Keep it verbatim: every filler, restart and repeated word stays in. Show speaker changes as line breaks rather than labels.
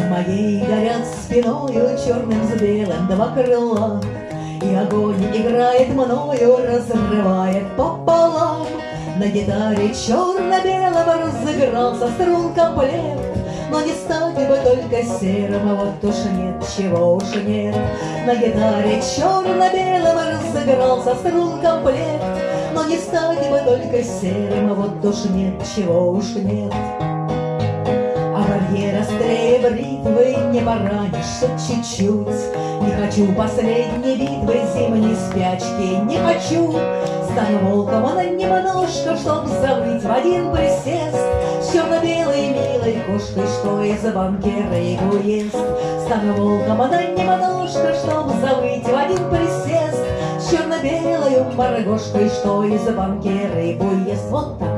моей горят спиною черным с белым два крыла, и огонь играет мною, разрывает пополам. На гитаре черно-белого разыгрался струн комплект, но не стать бы только серым, а вот уж нет, чего уж нет. На гитаре черно-белого разыгрался струн комплект, но не стать бы только серым, а вот уж нет, чего уж нет. А барьер острее бритвы не поранишься чуть-чуть. Не хочу последней битвы, зимней спячки не хочу. Стану волком, она немножко, чтоб завыть в один присест с черно-белой милой кошкой, что из банки рыбу ест. Стану волком, она немножко, чтоб завыть в один присест с черно-белой моргошкой, что из банки рыбу ест. Вот так.